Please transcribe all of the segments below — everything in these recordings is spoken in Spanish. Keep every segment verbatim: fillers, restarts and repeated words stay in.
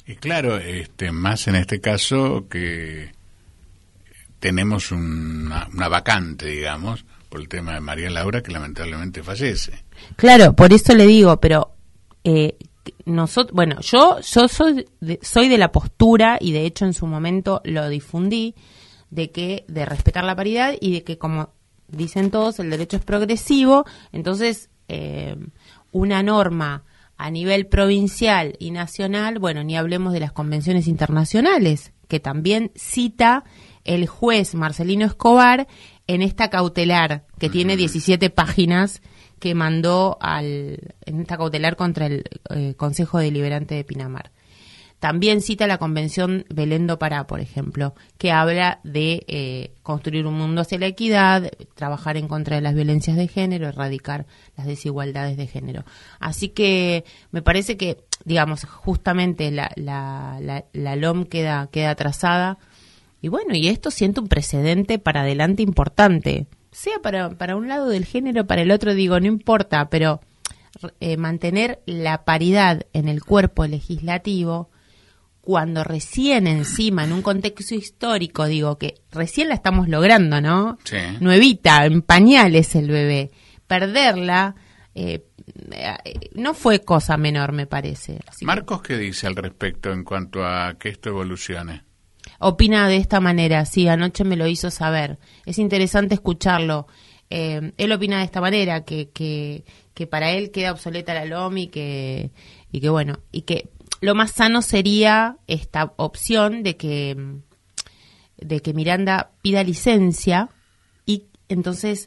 Y claro, este, más en este caso que tenemos una, una vacante, digamos, por el tema de María Laura, que lamentablemente fallece. Claro, por eso le digo, pero eh, nosotros, bueno, yo yo soy de, soy de la postura, y de hecho en su momento lo difundí, de que de respetar la paridad y de que, como dicen todos, el derecho es progresivo. Entonces eh, una norma a nivel provincial y nacional, bueno, ni hablemos de las convenciones internacionales, que también cita el juez Marcelino Escobar en esta cautelar que uh-huh. tiene diecisiete páginas, que mandó al en esta cautelar contra el eh, Consejo Deliberante de Pinamar. También cita la Convención Belén do Pará, por ejemplo, que habla de eh, construir un mundo hacia la equidad, trabajar en contra de las violencias de género, erradicar las desigualdades de género. Así que me parece que, digamos, justamente la, la, la, la L O M queda, queda trazada. Y bueno, y esto siente un precedente para adelante importante, sea para, para un lado del género, para el otro, digo, no importa, pero eh, mantener la paridad en el cuerpo legislativo, cuando recién encima, en un contexto histórico, digo que recién la estamos logrando, ¿no? Sí. Nuevita, en pañales el bebé. Perderla eh, eh, no fue cosa menor, me parece. Así Marcos, que, ¿qué dice al respecto en cuanto a que esto evolucione? opina de esta manera, sí, anoche me lo hizo saber. Es interesante escucharlo. Eh, él opina de esta manera, que, que, que para él queda obsoleta la L O M y que, y que bueno, y que lo más sano sería esta opción de que, de que Miranda pida licencia y entonces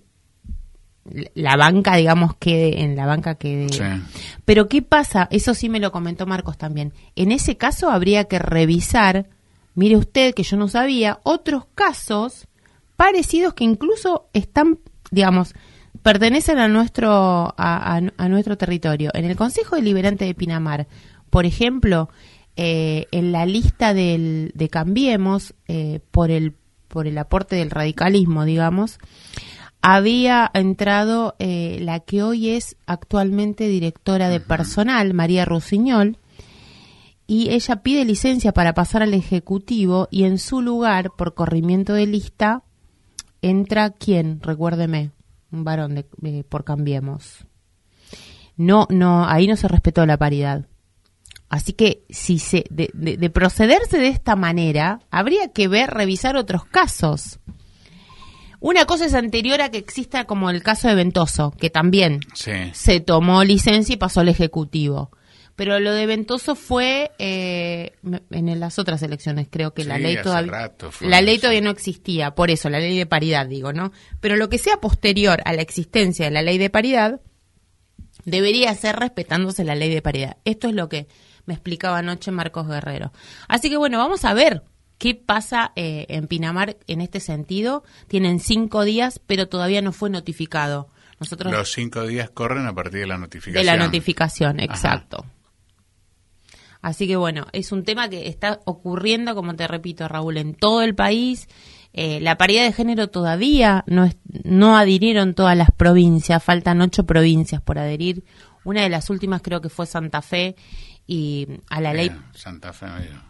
la banca, digamos, quede en la banca quede. Sí. Pero ¿qué pasa? Eso sí me lo comentó Marcos también. En ese caso habría que revisar, mire usted que yo no sabía, otros casos parecidos que incluso están, digamos, pertenecen a nuestro a, a, a nuestro territorio. En el Consejo Deliberante de Pinamar, por ejemplo, eh, en la lista del, de Cambiemos, eh, por el por el aporte del radicalismo, digamos, había entrado eh, la que hoy es actualmente directora de personal, María Rusiñol, y ella pide licencia para pasar al Ejecutivo, y en su lugar, por corrimiento de lista, entra ¿quién? Recuérdeme, un varón de, eh, por Cambiemos. No, no, ahí no se respetó la paridad. Así que si se de, de, de procederse de esta manera, habría que ver, revisar otros casos. Una cosa es anterior a que exista, como el caso de Ventoso, que también sí. se tomó licencia y pasó al Ejecutivo. Pero lo de Ventoso fue eh, en las otras elecciones, creo que sí, la ley todavía rato fue la ley eso. todavía no existía, por eso la ley de paridad, digo, ¿no? Pero lo que sea posterior a la existencia de la ley de paridad debería ser respetándose la ley de paridad. Esto es lo que me explicaba anoche Marcos Guerrero. Así que bueno, vamos a ver qué pasa eh, en Pinamar en este sentido. Tienen cinco días, pero todavía no fue notificado. Nosotros Los cinco días corren a partir de la notificación. De la notificación, exacto. Ajá. Así que bueno, es un tema que está ocurriendo, como te repito, Raúl, en todo el país. Eh, la paridad de género todavía no, es, no adhirieron todas las provincias, faltan ocho provincias por adherir. Una de las últimas creo que fue Santa Fe, y a la ley... Eh, Santa Fe, mira.